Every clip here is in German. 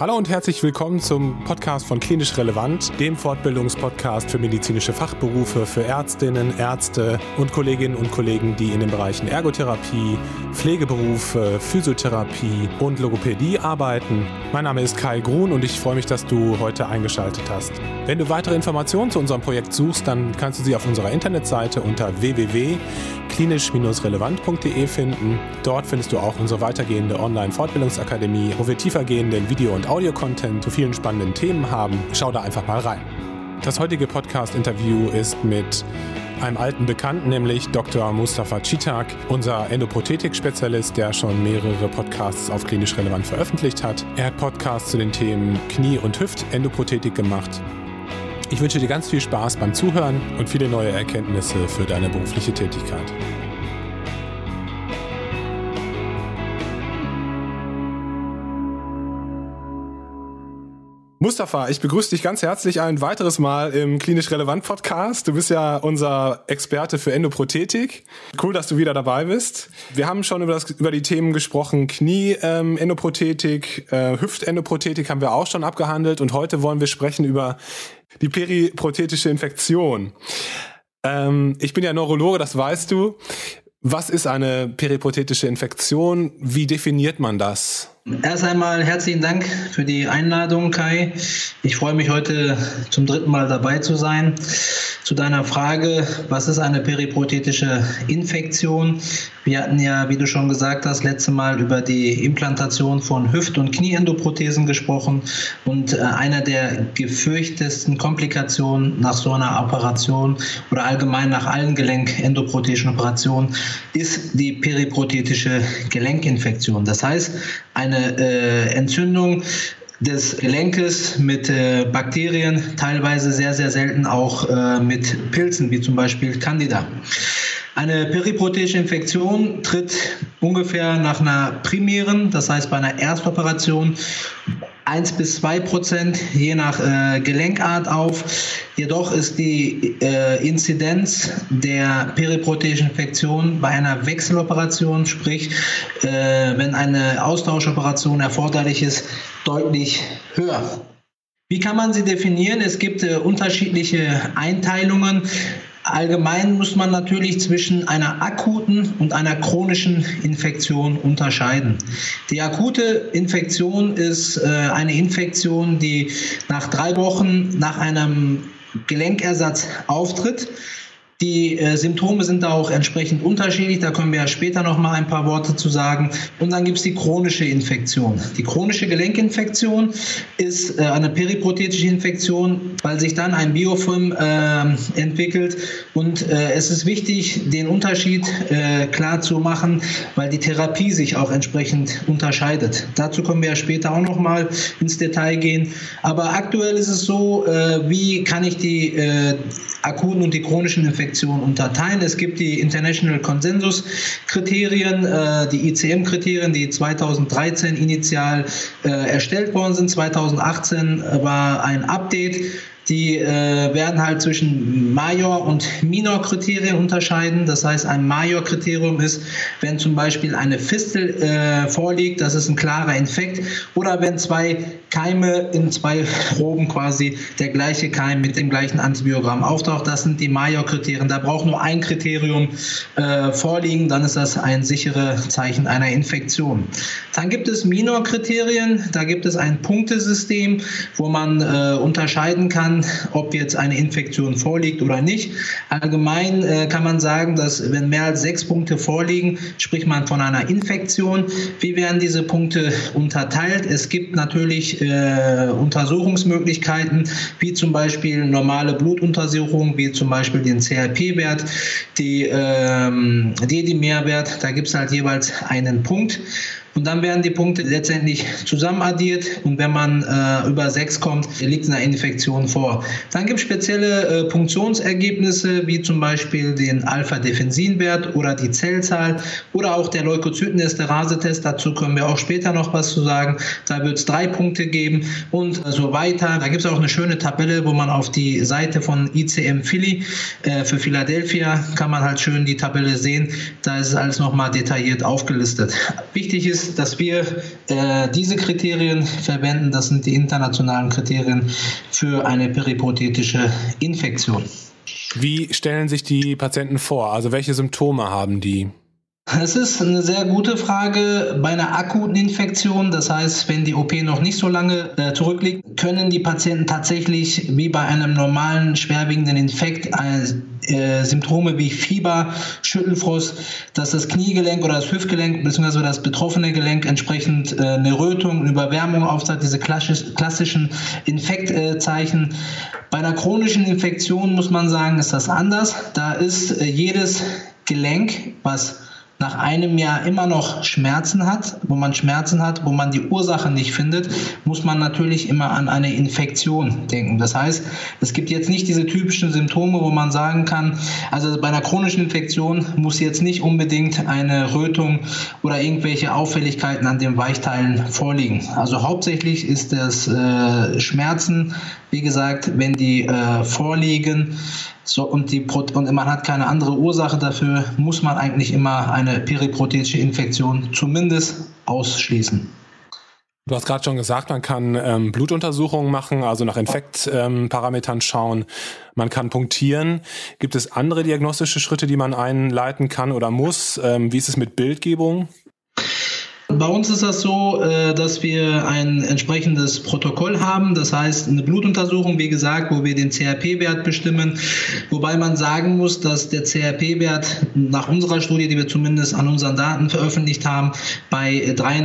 Hallo und herzlich willkommen zum Podcast von Klinisch Relevant, dem Fortbildungspodcast für medizinische Fachberufe, für Ärztinnen, Ärzte und Kolleginnen und Kollegen, die in den Bereichen Ergotherapie, Pflegeberufe, Physiotherapie und Logopädie arbeiten. Mein Name ist Kai Grun und ich freue mich, dass du heute eingeschaltet hast. Wenn du weitere Informationen zu unserem Projekt suchst, dann kannst du sie auf unserer Internetseite unter www.klinisch-relevant.de finden. Dort findest du auch unsere weitergehende Online-Fortbildungsakademie, wo wir tiefergehenden Video- und Audio-Content zu vielen spannenden Themen haben. Schau da einfach mal rein. Das heutige Podcast-Interview ist mit einem alten Bekannten, nämlich Dr. Mustafa Citak, unser Endoprothetik-Spezialist, der schon mehrere Podcasts auf Klinisch Relevant veröffentlicht hat. Er hat Podcasts zu den Themen Knie- und Hüft-Endoprothetik gemacht. Ich wünsche dir ganz viel Spaß beim Zuhören und viele neue Erkenntnisse für deine berufliche Tätigkeit. Mustafa, ich begrüße dich ganz herzlich ein weiteres Mal im Klinisch Relevant Podcast. Du bist ja unser Experte für Endoprothetik. Cool, dass du wieder dabei bist. Wir haben schon über die Themen gesprochen. Knie-Endoprothetik, Hüft-Endoprothetik haben wir auch schon abgehandelt und heute wollen wir sprechen über die periprothetische Infektion. Ich bin ja Neurologe, das weißt du. Was ist eine periprothetische Infektion? Wie definiert man das? Erst einmal herzlichen Dank für die Einladung, Kai. Ich freue mich heute zum 3. Mal dabei zu sein. Zu deiner Frage, was ist eine periprothetische Infektion? Wir hatten ja, wie du schon gesagt hast, letzte Mal über die Implantation von Hüft- und Knieendoprothesen gesprochen. Und einer der gefürchtetsten Komplikationen nach so einer Operation oder allgemein nach allen Gelenkendoprothetischen Operationen ist die periprothetische Gelenkinfektion. Das heißt, eine Entzündung des Gelenkes mit Bakterien, teilweise sehr, sehr selten auch mit Pilzen, wie zum Beispiel Candida. Eine periprothetische Infektion tritt ungefähr nach einer primären, das heißt bei einer Erstoperation, 1-2%, je nach Gelenkart auf. Jedoch ist die Inzidenz der periprothetischen Infektion bei einer Wechseloperation, sprich wenn eine Austauscheoperation erforderlich ist, deutlich höher. Wie kann man sie definieren? Es gibt unterschiedliche Einteilungen. Allgemein muss man natürlich zwischen einer akuten und einer chronischen Infektion unterscheiden. Die akute Infektion ist eine Infektion, die nach 3 Wochen nach einem Gelenkersatz auftritt. Die Symptome sind da auch entsprechend unterschiedlich, da können wir ja später noch mal ein paar Worte zu sagen. Und dann gibt es die chronische Infektion. Die chronische Gelenkinfektion ist eine periprothetische Infektion, weil sich dann ein Biofilm entwickelt. Und es ist wichtig, den Unterschied klar zu machen, weil die Therapie sich auch entsprechend unterscheidet. Dazu können wir ja später auch noch mal ins Detail gehen. Aber aktuell ist es so, wie kann ich die akuten und die chronischen Infektionen unterteilen. Es gibt die International Consensus Kriterien, die ICM-Kriterien, die 2013 initial erstellt worden sind. 2018 war ein Update. Die werden halt zwischen Major- und Minor-Kriterien unterscheiden. Das heißt, ein Major-Kriterium ist, wenn zum Beispiel eine Fistel vorliegt, das ist ein klarer Infekt, oder wenn 2 Keime in 2 Proben quasi der gleiche Keim mit dem gleichen Antibiogramm auftaucht. Das sind die Major-Kriterien. Da braucht nur ein Kriterium vorliegen, dann ist das ein sicheres Zeichen einer Infektion. Dann gibt es Minor-Kriterien. Da gibt es ein Punktesystem, wo man unterscheiden kann, ob jetzt eine Infektion vorliegt oder nicht. Allgemein kann man sagen, dass wenn mehr als 6 Punkte vorliegen, spricht man von einer Infektion. Wie werden diese Punkte unterteilt? Es gibt natürlich Untersuchungsmöglichkeiten, wie zum Beispiel normale Blutuntersuchungen, wie zum Beispiel den CRP-Wert, die D-Dimer-Wert, da gibt es halt jeweils einen Punkt. Und dann werden die Punkte letztendlich zusammenaddiert und wenn man über 6 kommt, liegt eine Infektion vor. Dann gibt es spezielle Punktionsergebnisse, wie zum Beispiel den Alpha-Defensin-Wert oder die Zellzahl oder auch der Leukozytenesterase-Test. Dazu können wir auch später noch was zu sagen. Da wird es 3 Punkte geben und so weiter. Da gibt es auch eine schöne Tabelle, wo man auf die Seite von ICM Philly für Philadelphia kann man halt schön die Tabelle sehen. Da ist alles nochmal detailliert aufgelistet. Wichtig ist, ist, dass wir diese Kriterien verwenden. Das sind die internationalen Kriterien für eine periprothetische Infektion. Wie stellen sich die Patienten vor? Also welche Symptome haben die? Es ist eine sehr gute Frage. Bei einer akuten Infektion, das heißt, wenn die OP noch nicht so lange zurückliegt, können die Patienten tatsächlich wie bei einem normalen schwerwiegenden Infekt Symptome wie Fieber, Schüttelfrost, dass das Kniegelenk oder das Hüftgelenk bzw. das betroffene Gelenk entsprechend eine Rötung, eine Überwärmung aufzeigt, diese klassischen Infektzeichen. Bei einer chronischen Infektion muss man sagen, ist das anders. Da ist jedes Gelenk, was nach einem Jahr immer noch Schmerzen hat, wo man die Ursache nicht findet, muss man natürlich immer an eine Infektion denken. Das heißt, es gibt jetzt nicht diese typischen Symptome, wo man sagen kann, also bei einer chronischen Infektion muss jetzt nicht unbedingt eine Rötung oder irgendwelche Auffälligkeiten an den Weichteilen vorliegen. Also hauptsächlich ist das Schmerzen, wie gesagt, wenn die vorliegen, und man hat keine andere Ursache dafür, muss man eigentlich immer eine periprothetische Infektion zumindest ausschließen. Du hast gerade schon gesagt, man kann Blutuntersuchungen machen, also nach Infektparametern schauen. Man kann punktieren. Gibt es andere diagnostische Schritte, die man einleiten kann oder muss? Wie ist es mit Bildgebung? Bei uns ist das so, dass wir ein entsprechendes Protokoll haben, das heißt eine Blutuntersuchung, wie gesagt, wo wir den CRP-Wert bestimmen, wobei man sagen muss, dass der CRP-Wert nach unserer Studie, die wir zumindest an unseren Daten veröffentlicht haben, bei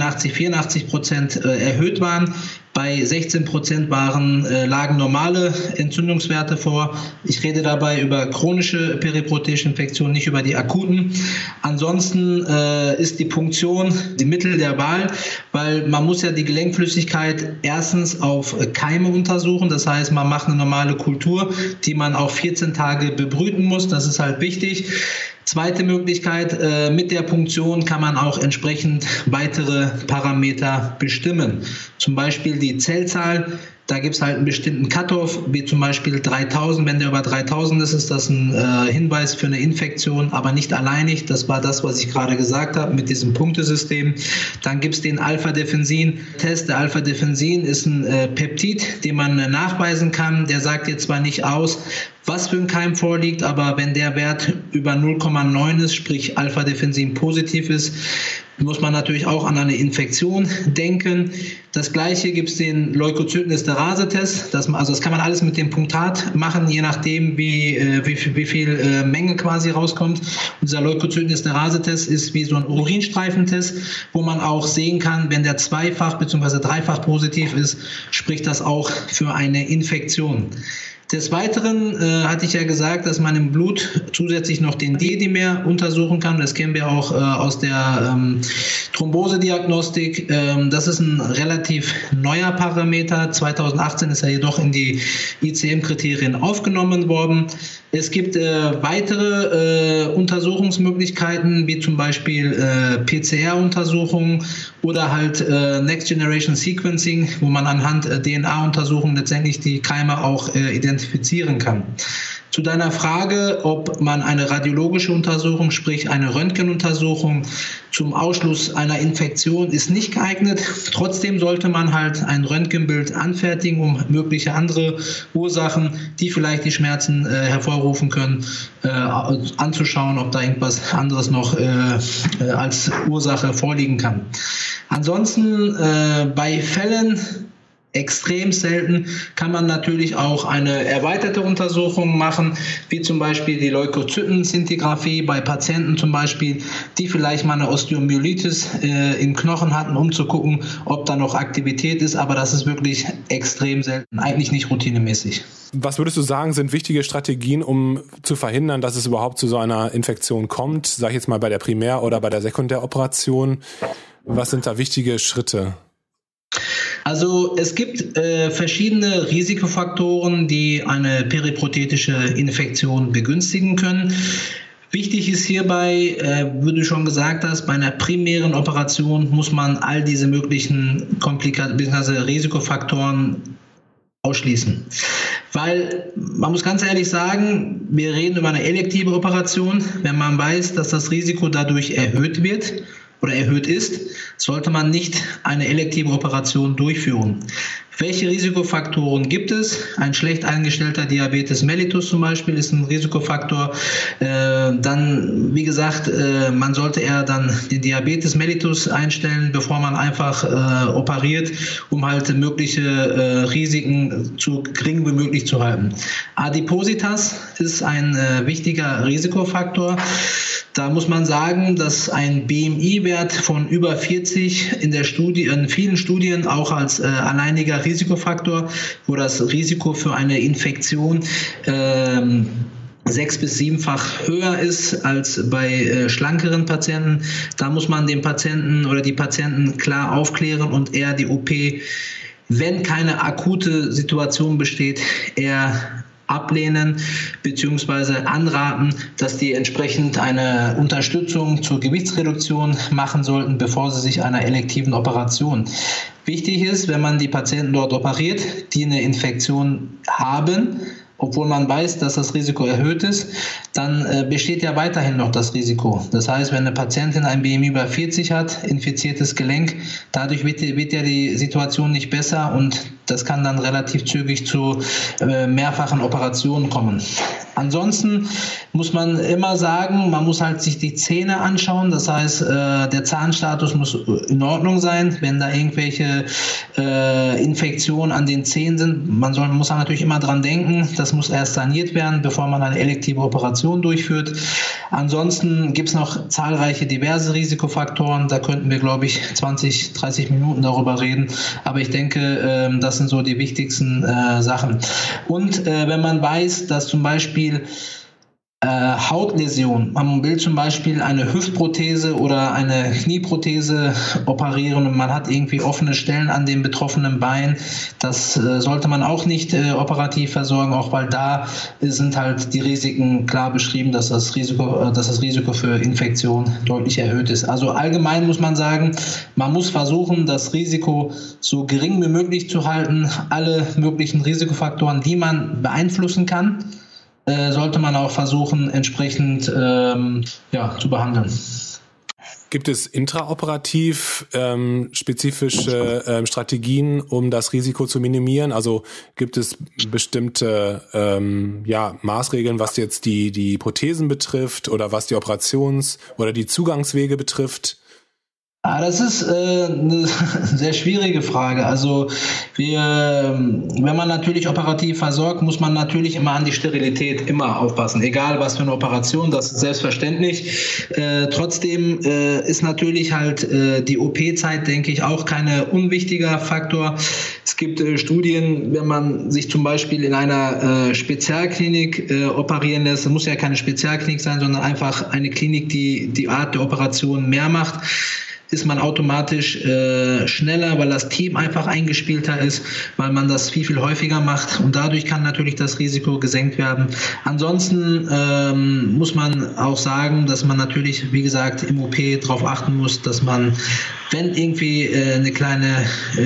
83-84% erhöht waren. Bei 16% lagen normale Entzündungswerte vor. Ich rede dabei über chronische periprothetische Infektionen, nicht über die akuten. Ansonsten ist die Punktion die Mittel der Wahl, weil man muss ja die Gelenkflüssigkeit erstens auf Keime untersuchen. Das heißt, man macht eine normale Kultur, die man auch 14 Tage bebrüten muss. Das ist halt wichtig. Zweite Möglichkeit, mit der Punktion kann man auch entsprechend weitere Parameter bestimmen. Zum Beispiel die Zellzahl, da gibt es halt einen bestimmten Cut-off, wie zum Beispiel 3000. Wenn der über 3000 ist, ist das ein Hinweis für eine Infektion, aber nicht alleinig. Das war das, was ich gerade gesagt habe mit diesem Punktesystem. Dann gibt es den Alpha-Defensin-Test. Der Alpha-Defensin ist ein Peptid, den man nachweisen kann. Der sagt jetzt zwar nicht aus, was für ein Keim vorliegt, aber wenn der Wert über 0,9 ist, sprich Alpha-Defensin positiv ist, muss man natürlich auch an eine Infektion denken. Das gleiche gibt es den Leukozytenesterase-Test. Das kann man alles mit dem Punktat machen, je nachdem wie viel Menge quasi rauskommt. Und dieser Leukozytenesterase-Test ist wie so ein Urinstreifentest, wo man auch sehen kann, wenn der zweifach bzw. dreifach positiv ist, spricht das auch für eine Infektion. Des Weiteren hatte ich ja gesagt, dass man im Blut zusätzlich noch den D-Dimer untersuchen kann. Das kennen wir auch aus der Thrombosediagnostik. Das ist ein relativ neuer Parameter. 2018 ist er jedoch in die ICM-Kriterien aufgenommen worden. Es gibt weitere Untersuchungsmöglichkeiten, wie zum Beispiel PCR-Untersuchungen oder halt Next Generation Sequencing, wo man anhand DNA-Untersuchungen letztendlich die Keime auch identifizieren kann. Zu deiner Frage, ob man eine radiologische Untersuchung, sprich eine Röntgenuntersuchung zum Ausschluss einer Infektion ist nicht geeignet. Trotzdem sollte man halt ein Röntgenbild anfertigen, um mögliche andere Ursachen, die vielleicht die Schmerzen hervorrufen können, anzuschauen, ob da irgendwas anderes noch als Ursache vorliegen kann. Ansonsten bei Fällen, extrem selten, kann man natürlich auch eine erweiterte Untersuchung machen, wie zum Beispiel die Leukozytensintigraphie bei Patienten zum Beispiel, die vielleicht mal eine Osteomyelitis im Knochen hatten, um zu gucken, ob da noch Aktivität ist, aber das ist wirklich extrem selten, eigentlich nicht routinemäßig. Was würdest du sagen, sind wichtige Strategien, um zu verhindern, dass es überhaupt zu so einer Infektion kommt? Sag ich jetzt mal bei der Primär- oder bei der Sekundäroperation. Was sind da wichtige Schritte? Also es gibt verschiedene Risikofaktoren, die eine periprothetische Infektion begünstigen können. Wichtig ist hierbei, wie du schon gesagt hast, bei einer primären Operation muss man all diese möglichen Risikofaktoren ausschließen. Weil man muss ganz ehrlich sagen, wir reden über eine elektive Operation. Wenn man weiß, dass das Risiko dadurch erhöht wird, oder erhöht ist, sollte man nicht eine elektive Operation durchführen. Welche Risikofaktoren gibt es? Ein schlecht eingestellter Diabetes mellitus zum Beispiel ist ein Risikofaktor. Dann, wie gesagt, man sollte eher dann den Diabetes mellitus einstellen, bevor man einfach operiert, um halt mögliche Risiken so gering wie möglich zu halten. Adipositas ist ein wichtiger Risikofaktor. Da muss man sagen, dass ein BMI-Wert von über 40 in vielen Studien auch als alleiniger Risikofaktor, wo das Risiko für eine Infektion 6- bis 7-fach höher ist als bei schlankeren Patienten. Da muss man den Patienten oder die Patienten klar aufklären und eher die OP, wenn keine akute Situation besteht, eher ablehnen bzw. anraten, dass die entsprechend eine Unterstützung zur Gewichtsreduktion machen sollten, bevor sie sich einer elektiven Operation. Wichtig ist, wenn man die Patienten dort operiert, die eine Infektion haben, obwohl man weiß, dass das Risiko erhöht ist, dann besteht ja weiterhin noch das Risiko. Das heißt, wenn eine Patientin ein BMI über 40 hat, infiziertes Gelenk, dadurch wird ja die Situation nicht besser und das kann dann relativ zügig zu mehrfachen Operationen kommen. Ansonsten muss man immer sagen, man muss halt sich die Zähne anschauen. Das heißt, der Zahnstatus muss in Ordnung sein. Wenn da irgendwelche Infektionen an den Zähnen sind, muss man natürlich immer dran denken, das muss erst saniert werden, bevor man eine elektive Operation durchführt. Ansonsten gibt es noch zahlreiche diverse Risikofaktoren. Da könnten wir, glaube ich, 20, 30 Minuten darüber reden. Aber ich denke, das sind so die wichtigsten Sachen. Und wenn man weiß, dass zum Beispiel Hautläsion, man will zum Beispiel eine Hüftprothese oder eine Knieprothese operieren und man hat irgendwie offene Stellen an dem betroffenen Bein, das sollte man auch nicht operativ versorgen, auch weil da sind halt die Risiken klar beschrieben, dass das Risiko für Infektion deutlich erhöht ist. Also allgemein muss man sagen, man muss versuchen, das Risiko so gering wie möglich zu halten, alle möglichen Risikofaktoren, die man beeinflussen kann, sollte man auch versuchen, entsprechend zu behandeln. Gibt es intraoperativ spezifische Strategien, um das Risiko zu minimieren? Also gibt es bestimmte Maßregeln, was jetzt die Prothesen betrifft oder was die Operations- oder die Zugangswege betrifft? Das ist eine sehr schwierige Frage. Also wenn man natürlich operativ versorgt, muss man natürlich immer an die Sterilität immer aufpassen. Egal was für eine Operation, das ist selbstverständlich. Trotzdem ist natürlich halt die OP-Zeit, denke ich, auch kein unwichtiger Faktor. Es gibt Studien, wenn man sich zum Beispiel in einer Spezialklinik operieren lässt, das muss ja keine Spezialklinik sein, sondern einfach eine Klinik, die die Art der Operation mehr macht, ist man automatisch schneller, weil das Team einfach eingespielter ist, weil man das viel, viel häufiger macht und dadurch kann natürlich das Risiko gesenkt werden. Ansonsten muss man auch sagen, dass man natürlich, wie gesagt, im OP darauf achten muss, dass man, wenn irgendwie eine kleine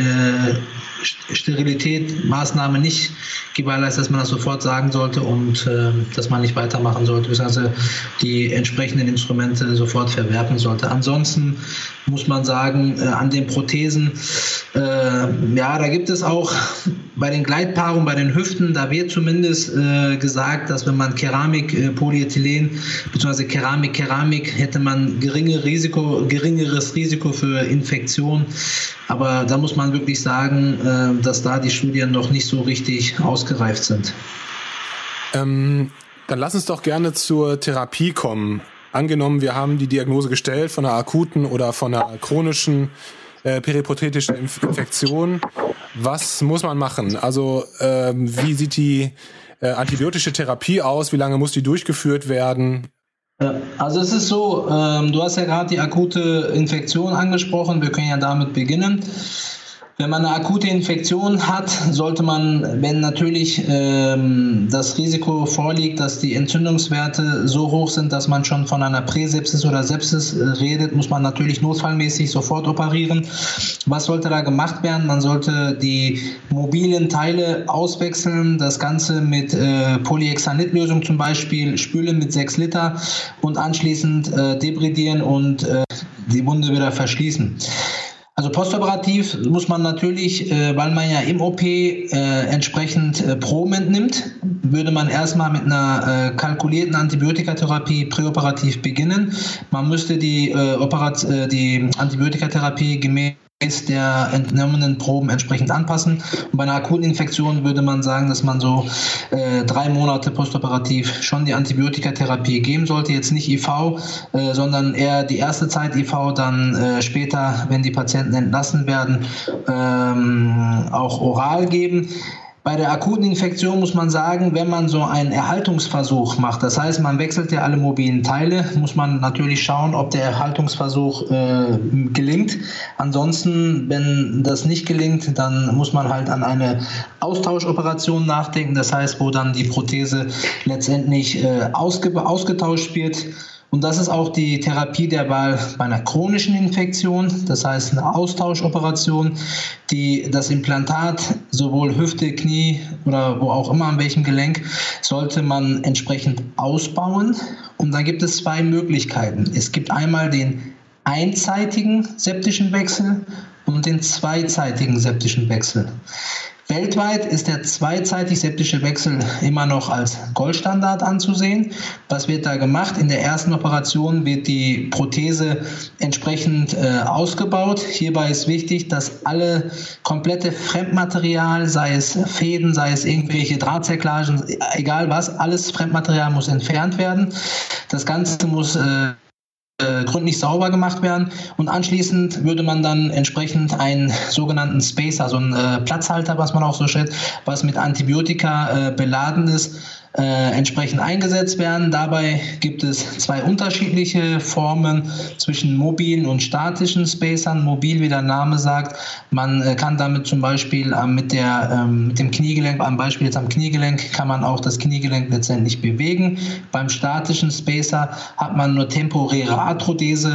Sterilität-Maßnahme nicht gewährleistet, dass man das sofort sagen sollte und dass man nicht weitermachen sollte, beziehungsweise die entsprechenden Instrumente sofort verwerfen sollte. Ansonsten muss man sagen, an den Prothesen, da gibt es auch bei den Gleitpaarungen, bei den Hüften, da wird zumindest gesagt, dass wenn man Keramik, Polyethylen bzw. Keramik hätte man geringeres Risiko für Infektion. Aber da muss man wirklich sagen, dass da die Studien noch nicht so richtig ausgereift sind. Dann lass uns doch gerne zur Therapie kommen. Angenommen, wir haben die Diagnose gestellt von einer akuten oder von einer chronischen periprothetischen Infektion. Was muss man machen? Also wie sieht die antibiotische Therapie aus? Wie lange muss die durchgeführt werden? Also es ist so, du hast ja gerade die akute Infektion angesprochen, wir können ja damit beginnen. Wenn man eine akute Infektion hat, sollte man, wenn natürlich das Risiko vorliegt, dass die Entzündungswerte so hoch sind, dass man schon von einer Präsepsis oder Sepsis redet, muss man natürlich notfallmäßig sofort operieren. Was sollte da gemacht werden? Man sollte die mobilen Teile auswechseln, das Ganze mit Polyhexanitlösung zum Beispiel spülen mit 6 Liter und anschließend debridieren und die Wunde wieder verschließen. Also postoperativ muss man natürlich, weil man ja im OP entsprechend Proben entnimmt, würde man erstmal mit einer kalkulierten Antibiotikatherapie präoperativ beginnen. Man müsste die Antibiotikatherapie gemäß der entnommenen Proben entsprechend anpassen. Und bei einer akuten Infektion würde man sagen, dass man so 3 Monate postoperativ schon die Antibiotikatherapie geben sollte. Jetzt nicht IV, sondern eher die erste Zeit IV, dann später, wenn die Patienten entlassen werden, auch oral geben. Bei der akuten Infektion muss man sagen, wenn man so einen Erhaltungsversuch macht, das heißt, man wechselt ja alle mobilen Teile, muss man natürlich schauen, ob der Erhaltungsversuch gelingt. Ansonsten, wenn das nicht gelingt, dann muss man halt an eine Austauscheoperation nachdenken, das heißt, wo dann die Prothese letztendlich ausgetauscht wird. Und das ist auch die Therapie der Wahl bei einer chronischen Infektion, das heißt eine Austauscheoperation, die das Implantat, sowohl Hüfte, Knie oder wo auch immer, an welchem Gelenk, sollte man entsprechend ausbauen. Und da gibt es 2 Möglichkeiten. Es gibt einmal den einseitigen septischen Wechsel und den zweiseitigen septischen Wechsel. Weltweit ist der zweiseitig septische Wechsel immer noch als Goldstandard anzusehen. Was wird da gemacht? In der ersten Operation wird die Prothese entsprechend ausgebaut. Hierbei ist wichtig, dass alle komplette Fremdmaterial, sei es Fäden, sei es irgendwelche Drahtzerklagen, egal was, alles Fremdmaterial muss entfernt werden. Das Ganze muss gründlich sauber gemacht werden und anschließend würde man dann entsprechend einen sogenannten Spacer, also einen Platzhalter, was man auch so schätzt, was mit Antibiotika beladen ist, entsprechend eingesetzt werden. Dabei gibt es 2 unterschiedliche Formen zwischen mobilen und statischen Spacern. Mobil, wie der Name sagt, man kann damit zum Beispiel mit dem Kniegelenk, am Beispiel jetzt am Kniegelenk, kann man auch das Kniegelenk letztendlich bewegen. Beim statischen Spacer hat man nur temporäre Arthrodese,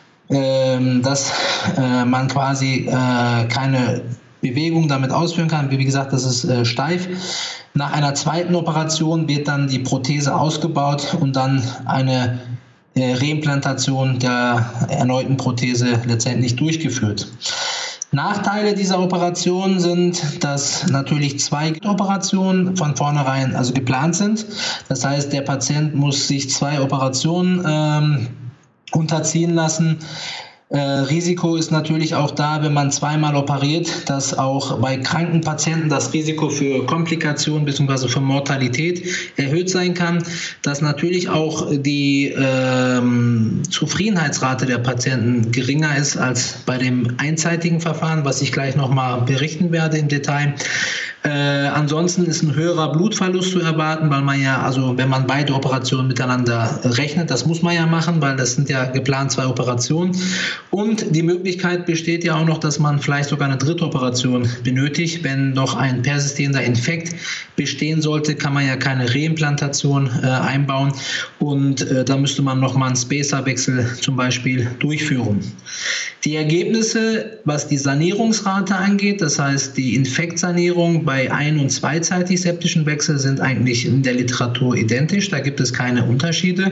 dass man quasi keine Bewegung damit ausführen kann. Wie gesagt, das ist steif. Nach einer zweiten Operation wird dann die Prothese ausgebaut und dann eine Reimplantation der erneuten Prothese letztendlich durchgeführt. Nachteile dieser Operation sind, dass natürlich 2 Operationen von vornherein also geplant sind. Das heißt, der Patient muss sich 2 Operationen unterziehen lassen. Risiko ist natürlich auch da, wenn man zweimal operiert, dass auch bei kranken Patienten das Risiko für Komplikationen bzw. für Mortalität erhöht sein kann, dass natürlich auch die Zufriedenheitsrate der Patienten geringer ist als bei dem einseitigen Verfahren, was ich gleich nochmal berichten werde im Detail. Ansonsten ist ein höherer Blutverlust zu erwarten, weil man ja, also wenn man beide Operationen miteinander rechnet, das muss man ja machen, weil das sind ja geplant 2 Operationen. Und die Möglichkeit besteht ja auch noch, dass man vielleicht sogar eine 3. Operation benötigt. Wenn noch ein persistierender Infekt bestehen sollte, kann man ja keine Reimplantation einbauen und da müsste man nochmal einen Spacerwechsel zum Beispiel durchführen. Die Ergebnisse, was die Sanierungsrate angeht, das heißt die Infektsanierung bei ein- und zweiseitig septischen Wechsel, sind eigentlich in der Literatur identisch. Da gibt es keine Unterschiede.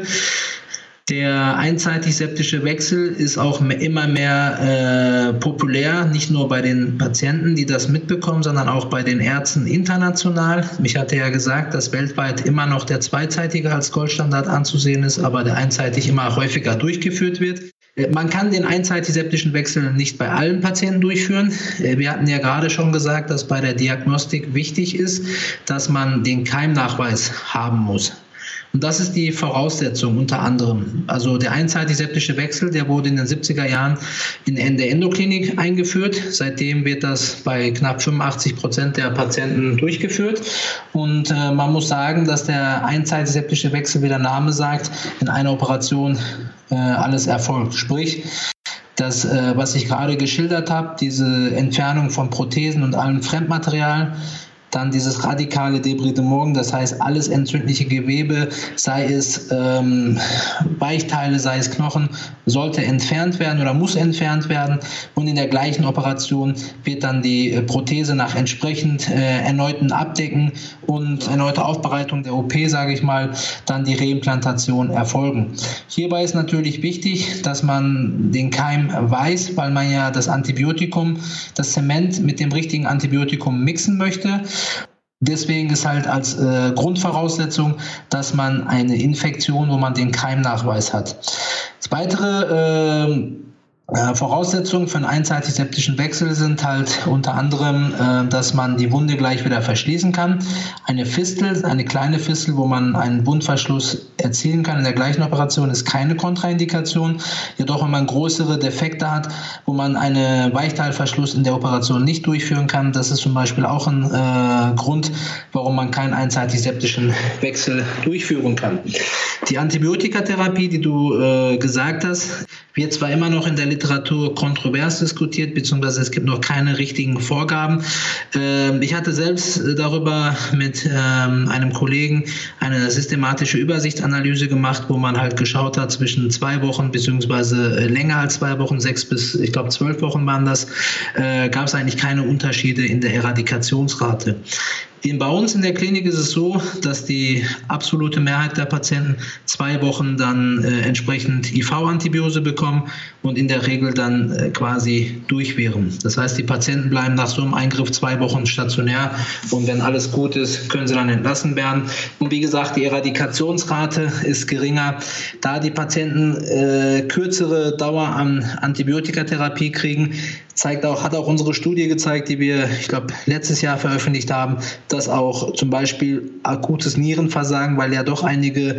Der einseitig septische Wechsel ist auch immer mehr populär, nicht nur bei den Patienten, die das mitbekommen, sondern auch bei den Ärzten international. Ich hatte ja gesagt, dass weltweit immer noch der zweiseitige als Goldstandard anzusehen ist, aber der einseitig immer häufiger durchgeführt wird. Man kann den einseitig septischen Wechsel nicht bei allen Patienten durchführen. Wir hatten ja gerade schon gesagt, dass bei der Diagnostik wichtig ist, dass man den Keimnachweis haben muss. Und das ist die Voraussetzung unter anderem. Also der einseitig septische Wechsel, der wurde in den 70er Jahren in der Endoklinik eingeführt. Seitdem wird das bei knapp 85% der Patienten durchgeführt. Und man muss sagen, dass der einseitig septische Wechsel, wie der Name sagt, in einer Operation alles erfolgt. Sprich, das, was ich gerade geschildert habe, diese Entfernung von Prothesen und allem Fremdmaterial, dann dieses radikale Debridement, das heißt alles entzündliche Gewebe, sei es Weichteile, sei es Knochen, sollte entfernt werden oder muss entfernt werden, und in der gleichen Operation wird dann die Prothese nach entsprechend erneuten Abdecken und erneuter Aufbereitung der OP, sage ich mal, dann die Reimplantation erfolgen. Hierbei ist natürlich wichtig, dass man den Keim weiß, weil man ja das Antibiotikum, das Zement mit dem richtigen Antibiotikum mixen möchte. Deswegen ist halt als Grundvoraussetzung, dass man eine Infektion, wo man den Keimnachweis hat. Das weitere Voraussetzungen für einen einseitig septischen Wechsel sind halt unter anderem, dass man die Wunde gleich wieder verschließen kann. Eine Fistel, eine kleine Fistel, wo man einen Wundverschluss erzielen kann in der gleichen Operation, ist keine Kontraindikation. Jedoch, wenn man größere Defekte hat, wo man einen Weichteilverschluss in der Operation nicht durchführen kann, das ist zum Beispiel auch ein Grund, warum man keinen einseitig septischen Wechsel durchführen kann. Die Antibiotikatherapie, die du gesagt hast, wird zwar immer noch in der Literatur kontrovers diskutiert, beziehungsweise es gibt noch keine richtigen Vorgaben. Ich hatte selbst darüber mit einem Kollegen eine systematische Übersichtsanalyse gemacht, wo man halt geschaut hat, zwischen 2 Wochen beziehungsweise länger als 2 Wochen, 6 bis, ich glaube 12 Wochen waren das, gab es eigentlich keine Unterschiede in der Eradikationsrate. Bei uns in der Klinik ist es so, dass die absolute Mehrheit der Patienten 2 Wochen dann entsprechend IV-Antibiose bekommen und in der Regel dann quasi durch wären. Das heißt, die Patienten bleiben nach so einem Eingriff 2 Wochen stationär, und wenn alles gut ist, können sie dann entlassen werden. Und wie gesagt, die Eradikationsrate ist geringer, da die Patienten kürzere Dauer an Antibiotikatherapie kriegen. Hat auch unsere Studie gezeigt, die wir, ich glaube, letztes Jahr veröffentlicht haben, dass auch zum Beispiel akutes Nierenversagen, weil ja doch einige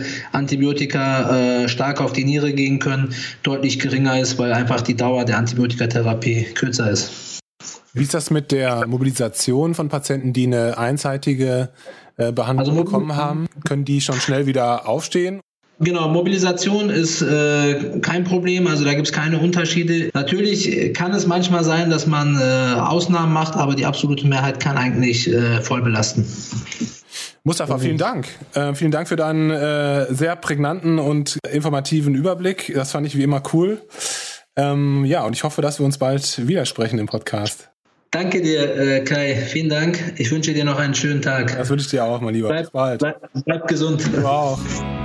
Antibiotika stark auf die Niere gehen können, deutlich geringer ist, weil einfach die Dauer der Antibiotikatherapie kürzer ist. Wie ist das mit der Mobilisation von Patienten, die eine einseitige Behandlung bekommen haben? Können die schon schnell wieder aufstehen? Genau, Mobilisation ist kein Problem, also da gibt es keine Unterschiede. Natürlich kann es manchmal sein, dass man Ausnahmen macht, aber die absolute Mehrheit kann eigentlich voll belasten. Mustafa, vielen Dank. Vielen Dank für deinen sehr prägnanten und informativen Überblick. Das fand ich wie immer cool. Und ich hoffe, dass wir uns bald widersprechen im Podcast. Danke dir, Kai. Vielen Dank. Ich wünsche dir noch einen schönen Tag. Das wünsche ich dir auch, mein Lieber. Bis bald. Bleib gesund. Du auch.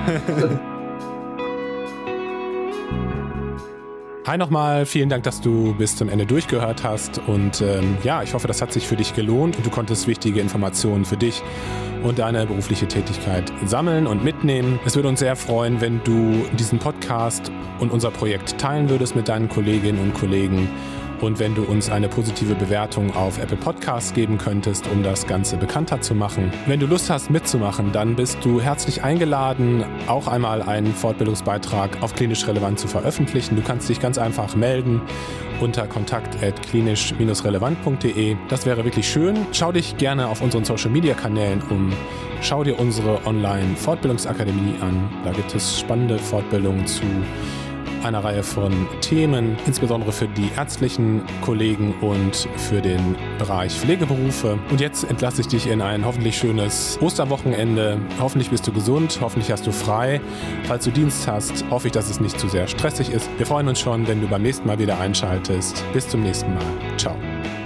Hi nochmal, vielen Dank, dass du bis zum Ende durchgehört hast, und ich hoffe, das hat sich für dich gelohnt und du konntest wichtige Informationen für dich und deine berufliche Tätigkeit sammeln und mitnehmen. Es würde uns sehr freuen, wenn du diesen Podcast und unser Projekt teilen würdest mit deinen Kolleginnen und Kollegen, und wenn du uns eine positive Bewertung auf Apple Podcasts geben könntest, um das Ganze bekannter zu machen. Wenn du Lust hast mitzumachen, dann bist du herzlich eingeladen, auch einmal einen Fortbildungsbeitrag auf Klinisch Relevant zu veröffentlichen. Du kannst dich ganz einfach melden unter kontakt@klinisch-relevant.de. Das wäre wirklich schön. Schau dich gerne auf unseren Social-Media-Kanälen um. Schau dir unsere Online-Fortbildungsakademie an. Da gibt es spannende Fortbildungen zu einer Reihe von Themen, insbesondere für die ärztlichen Kollegen und für den Bereich Pflegeberufe. Und jetzt entlasse ich dich in ein hoffentlich schönes Osterwochenende. Hoffentlich bist du gesund, hoffentlich hast du frei. Falls du Dienst hast, hoffe ich, dass es nicht zu sehr stressig ist. Wir freuen uns schon, wenn du beim nächsten Mal wieder einschaltest. Bis zum nächsten Mal. Ciao.